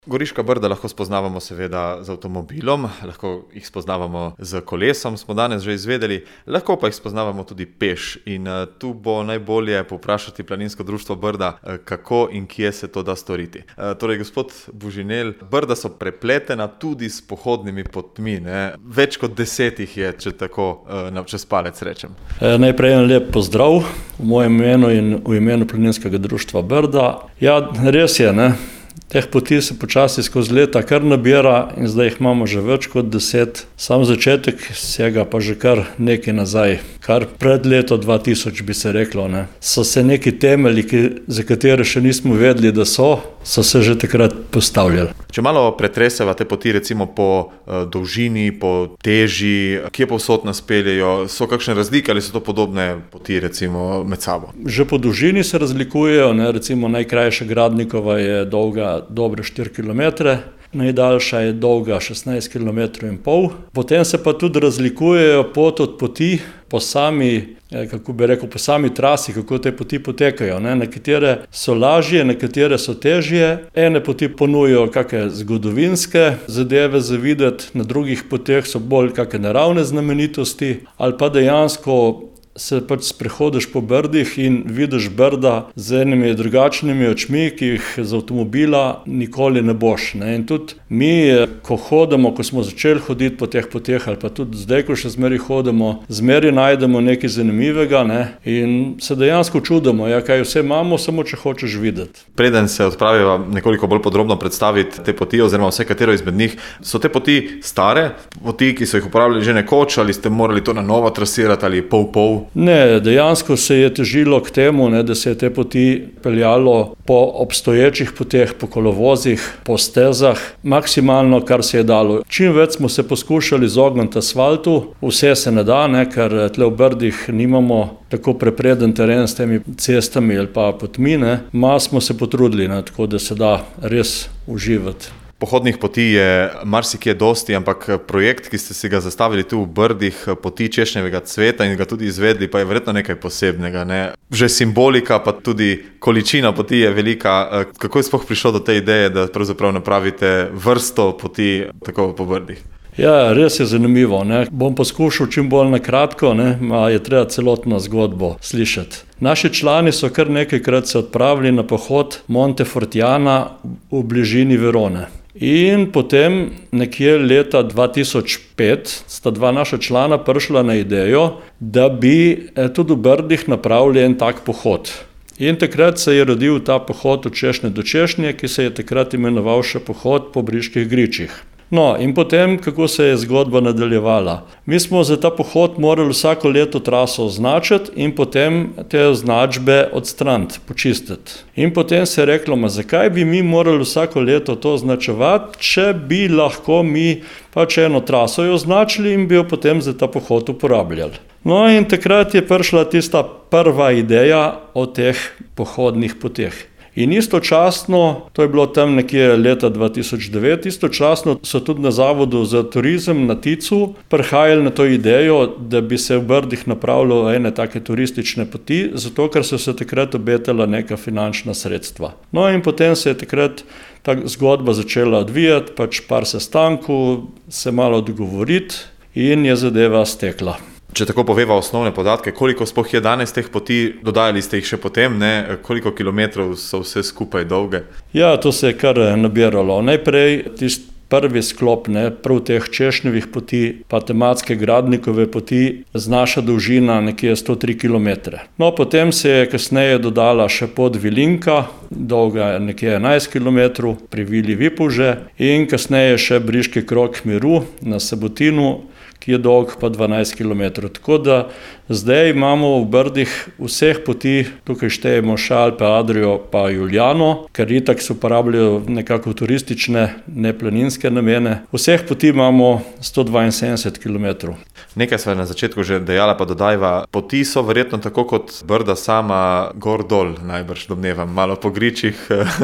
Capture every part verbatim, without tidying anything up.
Goriška Brda lahko spoznavamo seveda z avtomobilom, lahko jih spoznavamo z kolesom, smo danes že izvedeli, lahko pa jih spoznavamo tudi peš. In uh, tu bo najbolje povprašati Planinsko društvo Brda, uh, kako in kje se to da storiti. Uh, torej, gospod Bužinel, Brda so prepletena tudi s pohodnimi potmi, ne? Več kot desetih je, če tako uh, čez palec rečem. E, najprej en lep pozdrav v mojem imenu in v imenu Planinskega društva Brda. Ja, res je, ne? Teh poti se počasi skozi leta kar nabira in zdaj jih imamo že več kot deset. Sam začetek sega pa že kar nekaj nazaj, kar pred leto dva tisoč bi se reklo. Ne. So se neki temelji, ki, za katere še nismo vedeli, da so, so se že takrat postavljali. Če malo pretreseva te poti recimo po uh, dolžini, po teži, kje povsod nas peljejo, so kakšne razlike ali so to podobne poti recimo med sabo? Že po dolžini se razlikujejo, ne. Recimo najkrajša Gradnikova je dolga dobre štiri kilometre, najdaljša je dolga šestnajst kilometrov in pol. Potem se pa tudi razlikujejo pot od poti po sami, kako bi rekel, po sami trasi, kako te poti potekajo. Ne? Nekatere so lažje, nekatere so težje. Ene poti ponujajo kakšne zgodovinske zadeve za videti, na drugih poteh so bolj kakšne naravne znamenitosti, ali pa dejansko se pač sprehodiš po Brdih in vidiš Brda z enimi drugačnimi očmi, ki jih z avtomobila nikoli ne boš. Ne? In tudi mi, ko hodimo, ko smo začeli hoditi po teh poteh, ali pa tudi zdaj, ko še zmeri hodimo, zmeri najdemo nekaj zanimivega, ne? In se dejansko čudimo, ja, kaj vse imamo, samo če hočeš videti. Preden se odpraviva nekoliko bolj podrobno predstaviti te poti, oziroma vse katero izmed njih, so te poti stare, poti, ki so jih uporabljali že nekoč, ali ste morali to na novo trasirati ali pol-pol? Ne, dejansko se je težilo k temu, ne, da se je te poti peljalo po obstoječih poteh, po kolovozih, po stezah, maksimalno, kar se je dalo. Čim več smo se poskušali izogniti asfaltu, vse se ne da, ne, ker tle v Brdih nimamo tako prepreden teren s temi cestami ali pa potmi, ne. Ma smo se potrudili, ne, tako da se da res uživati. Pohodnih poti je marsikje dosti, ampak projekt, ki ste si ga zastavili tu v Brdih, poti češnjevega cveta in ga tudi izvedli, pa je verjetno nekaj posebnega. Ne? Že simbolika, pa tudi količina poti je velika. Kako je sploh prišlo do te ideje, da pravzaprav napravite vrsto poti tako po Brdih? Ja, res je zanimivo. Ne? Bom poskušal čim bolj na kratko, ne? Ma je treba celotno zgodbo slišati. Naši člani so kar nekajkrat se odpravili na pohod Montefortiana v bližini Verone. In potem nekje leta dva tisoč pet sta dva naša člana prišla na idejo, da bi tudi v Brdih napravili en tak pohod. In takrat se je rodil ta pohod od češnje do češnje, ki se je takrat imenoval še pohod po Briških gričih. No, in potem, kako se je zgodba nadaljevala. Mi smo za ta pohod morali vsako leto traso označiti in potem te označbe odstraniti, počistiti. In potem se je reklo, ma zakaj bi mi morali vsako leto to označevati, če bi lahko mi pač eno traso jo označili in bi jo potem za ta pohod uporabljali. No in takrat je prišla tista prva ideja o teh pohodnih poteh. In istočasno, to je bilo tam nekje leta dva tisoč devet, istočasno so tudi na Zavodu za turizem na Ticu prihajali na to idejo, da bi se v Brdih napravilo ene take turistične poti, zato ker so se takrat obetala neka finančna sredstva. No in potem se je takrat ta zgodba začela odvijati, pač par sestankov, se malo dogovoriti in je zadeva stekla. Če tako poveva osnovne podatke, koliko sploh je danes teh poti, dodajali ste jih še potem, ne? Koliko kilometrov so vse skupaj dolge? Ja, to se je kar nabiralo. Najprej tisti prvi sklop, ne, prav teh češnjevih poti, pa tematske Gradnikove poti, znaša dolžina nekje sto tri kilometre. No, potem se je kasneje dodala še pot Vilinka, dolga nekje enajst kilometrov, pri Vili Vipavže, in kasneje še Briški krog miru na Sabotinu, ki je dolg pa dvanajst kilometrov. Tako da zdaj imamo v Brdih vseh poti, tukaj štejemo še Alpe Adrio pa Julijano, ker itak se uporabljajo nekako turistične, ne planinske namene. Vseh poti imamo sto dvainsedemdeset kilometrov. Nekaj sva na začetku že dejala, pa dodajva, poti so verjetno tako kot Brda sama gor dol, najbrž domnevam, malo po gričih,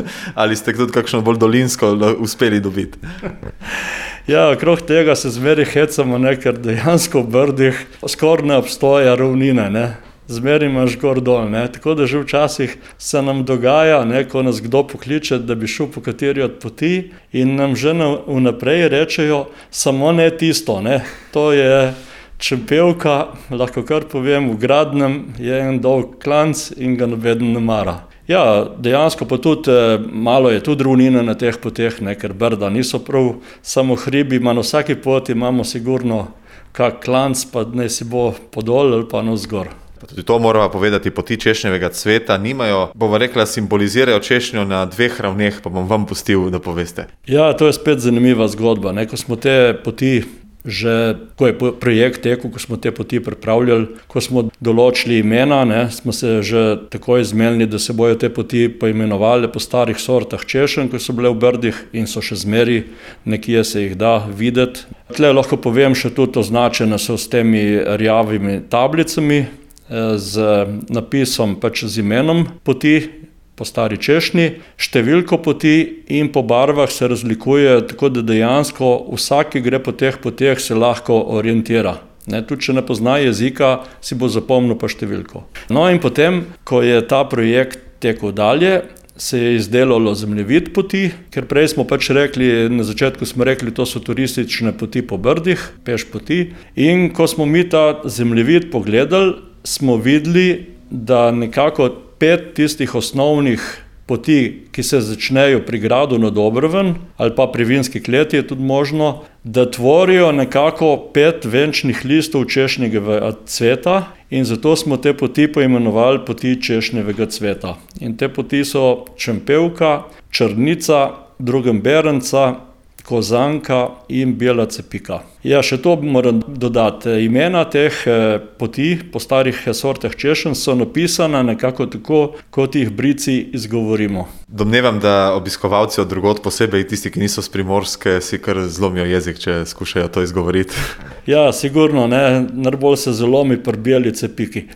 ali ste tudi kakšno bolj dolinsko uspeli dobiti? Ja, okrog tega se zmeri hecamo, ne, ker dejansko v Brdih skoraj ne obstoja ravnine, ne. zmeraj imaš gor dol, ne. Tako da že včasih se nam dogaja, ne, ko nas kdo pokliče, da bi šel po kateri od poti in nam že vnaprej rečejo, samo ne tisto, ne. To je Črnpevka, lahko kar povem, v Gradnem je en dolg klanc in ga nobeden ne mara. Ja, dejansko pa tudi malo je tudi ravnina na teh poteh, ne, ker Brda niso prav samo hribi, ima na vsaki poti imamo sigurno kak klanc, pa naj si bo podol ali pa navzgor. Pa tudi to moramo povedati, poti češnjevega cveta nimajo, bova rekla, simbolizirajo češnjo na dveh ravneh, pa bom vam pustil, da poveste. Ja, to je spet zanimiva zgodba, ne, ko smo te poti že, ko je projekt tekel, ko smo te poti pripravljali, ko smo določili imena, ne, smo se že takoj zmenili, da se bojo te poti poimenovali po starih sortah češenj, ko so bile v Brdih in so še zmeri, nekje se jih da videti. Tle lahko povem še tudi označene so s temi rjavimi tablicami, z napisom pač z imenom poti, po stari češnji, številko poti in po barvah se razlikuje, tako da dejansko vsak, ki gre po teh poteh, se lahko orientira. Ne, tudi če ne pozna jezika, si bo zapomnil pa številko. No in potem, ko je ta projekt tekel dalje, se je izdelalo zemljevid poti, ker prej smo pač rekli, na začetku smo rekli, to so turistične poti po Brdih, peš poti, in ko smo mi ta zemljevid pogledali, smo videli, da nekako pet tistih osnovnih poti, ki se začnejo pri gradu na Dobroven ali pa pri Vinski kleti, je tudi možno, da tvorijo nekako pet venčnih listov češnjevega cveta in zato smo te poti poimenovali poti češnjevega cveta. In te poti so Črnpevka, Črnica, Drugemberenca, Kozanka in Bela Cepika. Ja, še to moram dodati. Imena teh poti po starih sortah češenj so napisana nekako tako, kot jih Brici izgovorimo. Domnevam, da obiskovalci od drugod, posebej tisti, ki niso s Primorske, si kar zlomijo jezik, če skušajo to izgovoriti. Ja, sigurno, ne. Najbolj se zalomi pri Beli Cepiki.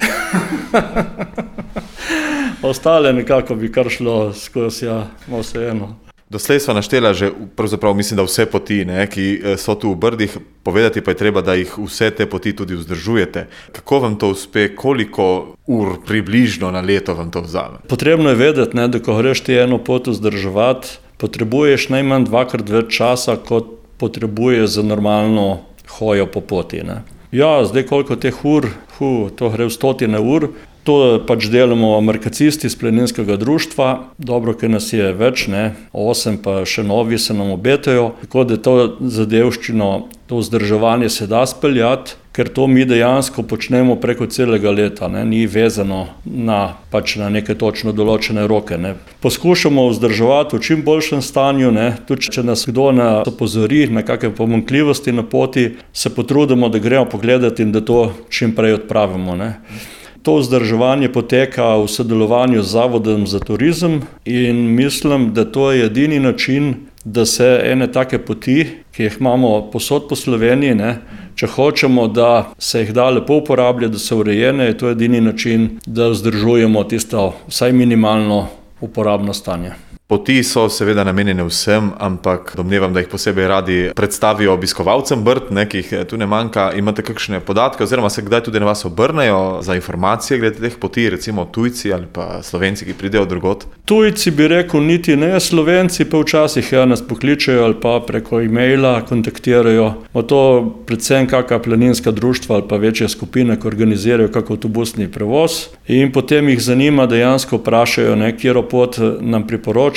Ostale nekako bi kar šlo skozi, ja, vseeno. Doslej sva naštela že, pravzaprav mislim, da vse poti, ne, ki so tu v Brdih, povedati pa je treba, da jih vse te poti tudi vzdržujete. Kako vam to uspe, koliko ur približno na leto vam to vzame? Potrebno je vedeti, ne, da ko greš ti eno pot vzdrževati, potrebuješ najmanj dvakrat več časa, kot potrebuješ za normalno hojo po poti, ne. Ja, zdaj koliko teh ur, hu, to gre v stotine ur. To pač delamo markacisti iz planinskega društva, dobro, ker nas je več, ne, osem pa še novi se nam obetajo, tako da to zadevščino, to vzdrževanje se da speljati, ker to mi dejansko počnemo preko celega leta, ne, ni vezano na, pač na neke točno določene roke, ne. Poskušamo vzdrževati v čim boljšem stanju, ne, tudi če nas kdo ne opozori na kakšne pomanjkljivosti na poti, se potrudimo, da gremo pogledati in da to čim prej odpravimo, ne. To vzdrževanje poteka v sodelovanju z Zavodom za turizem in mislim, da to je edini način, da se ene take poti, ki jih imamo povsod po Sloveniji, ne, če hočemo, da se jih da lepo uporabljati, da so urejene, je to edini način, da vzdržujemo tisto vsaj minimalno uporabno stanje. Poti so seveda namenjene vsem, ampak domnevam, da jih posebej radi predstavijo obiskovalcem Brd, ne, ki jih tu ne manjka. Imate kakšne podatke oziroma se kdaj tudi na vas obrnejo za informacije glede teh poti, recimo tujci ali pa Slovenci, ki pridejo drugod? Tujci bi rekel niti ne, Slovenci pa včasih ja, nas pokličejo ali pa preko e-maila kontaktirajo. O to predvsem kakšna planinska društva ali pa večje skupine, ki organizirajo kak avtobusni prevoz in potem jih zanima, dejansko vprašajo, ne, katero pot nam priporočajo,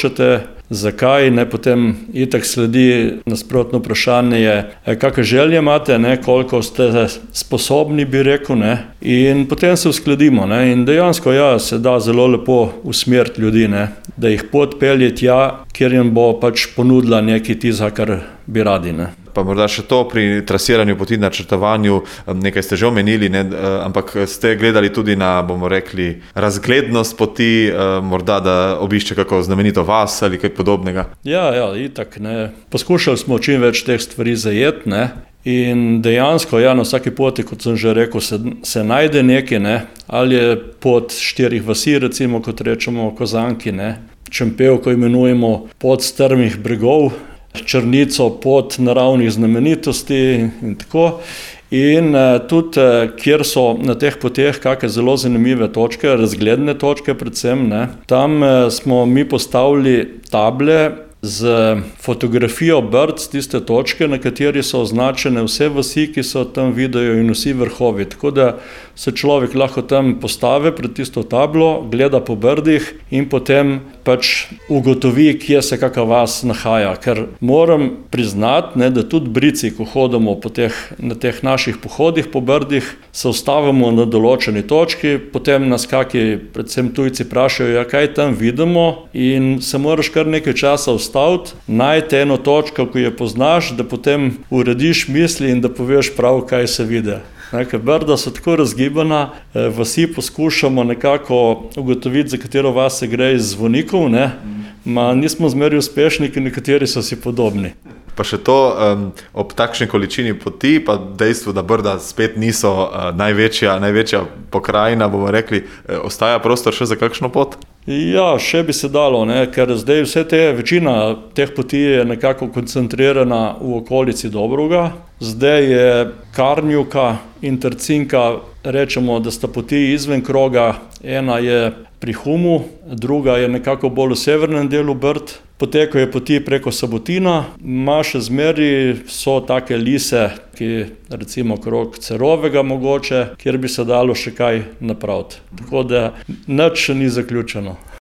zakaj, ne, potem itak sledi nasprotno vprašanje je, kakšne želje imate, ne, koliko ste sposobni, bi rekel, ne, in potem se uskladimo, ne, in dejansko ja, se da zelo lepo usmeriti ljudi, ne, da jih pot pelje tja, kjer jim bo pač ponudila nekaj tiza, kar bi radi, ne. Pa morda še to pri trasiranju poti, načrtovanju, nekaj ste že omenili, ne, ampak ste gledali tudi na, bomo rekli, razglednost poti, morda da obišče kako znamenito vas ali kaj podobnega? Ja, ja, itak, ne. Poskušali smo čim več teh stvari zajeti, ne, in dejansko, ja, na vsaki poti, kot sem že rekel, se, se najde nekaj, ne, ali je pot štirih vasi, recimo, kot rečemo Kozanki, ne, Črnpevko imenujemo pot strmih bregov, Črnico pot naravnih znamenitosti in tako. In tudi, kjer so na teh poteh kakšne zelo zanimive točke, razgledne točke predvsem, ne, tam smo mi postavili table z fotografijo brd z tiste točke, na kateri so označene vse vasi, ki so tam vidijo in vsi vrhovi. Tako da se človek lahko tam postavi pred tisto tablo, gleda po brdih in potem pač ugotovi, kje se kakšna vas nahaja. Ker moram priznati, ne, da tudi brici, ko hodimo po teh, na teh naših pohodih po brdih, se ustavimo na določeni točki, potem nas kaki, predvsem tujci, vprašajo, ja, kaj tam vidimo, in se moraš kar nekaj časa ustaviti, najti eno točko, ko je poznaš, da potem urediš misli in da poveš prav, kaj se vidi. Ker brda so tako razgibana, vasi poskušamo nekako ugotoviti, za katero vas se gre iz zvonikov, ne? Ma nismo zmeri uspešni, ker nekateri so si podobni. Pa še to, um, ob takšni količini poti, pa dejstvo, da Brda spet niso uh, največja, največja pokrajina, bomo rekli, eh, ostaja prostor še za kakšno pot? Ja, še bi se dalo, ne, ker zdaj vse te, večina teh poti je nekako koncentrirana v okolici Dobruga. Zdaj je Karnjuka in Trcinka, rečemo, da sta poti izven kroga, ena je pri Humu, druga je nekako bolj v severnem delu Brd. Potekajo poti preko Sabotina, ima še zmeri so take lise, ki recimo krog Cerovega mogoče, kjer bi se dalo še kaj napraviti. Tako da nič ni zaključeno.